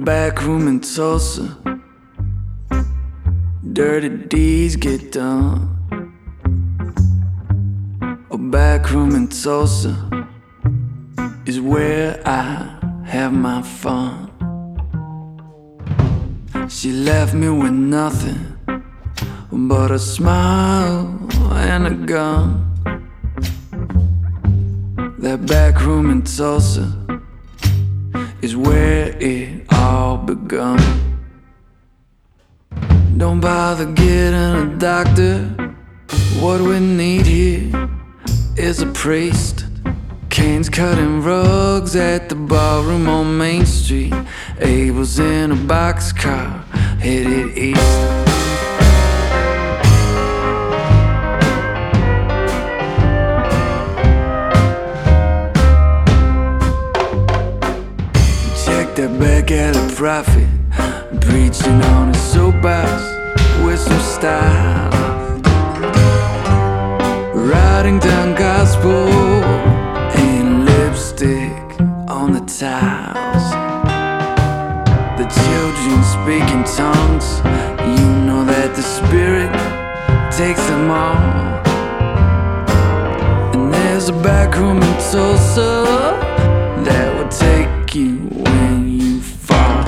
back room in Tulsa, dirty deeds get done. A back room in Tulsa is where I have my fun. She left me with nothing but a smile and a gun. That back room in Tulsa is where it all begun. Don't bother getting a doctor. What we need here is a priest. Canes cutting rugs at the ballroom on Main Street. Abel's in a boxcar headed east. Check that back alley prophet, preaching on his soapbox with some style, writing down gospel and lipstick on the tiles. The children speak in tongues. You know that the Spirit takes them all. And there's a back room in Tulsa that will take you when you fall.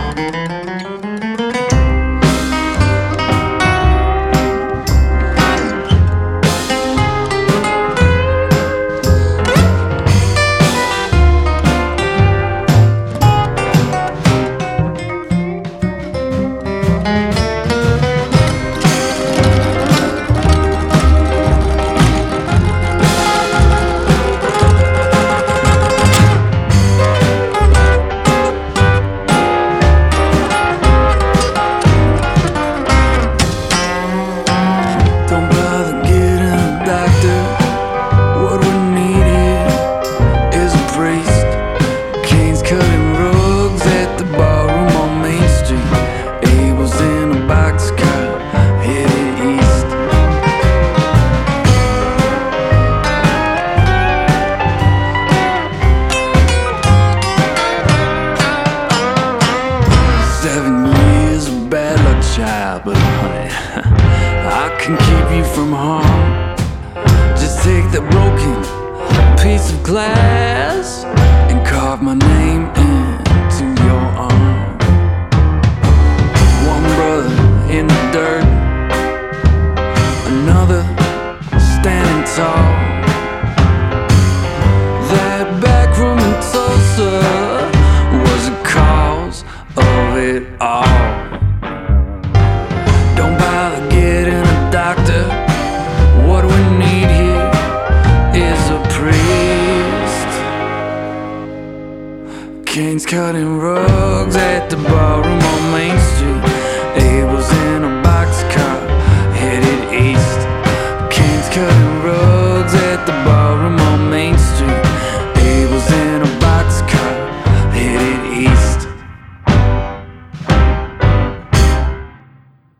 Cutting rugs at the ballroom on Main Street. Abel's in a boxcar headed east. "7 years of bad luck, child, but honey, I can keep you from harm. Just take that broken piece of glass and carve my name into your arm. One brother in the dirt, another standing tall. That back room in Tulsa was the cause of it all. Don't bother getting a doctor. What we need here is a priest. Canes cutting rugs at the ballroom on Main Street. Abel's in a boxcar headed east. Canes cutting rugs at the ballroom.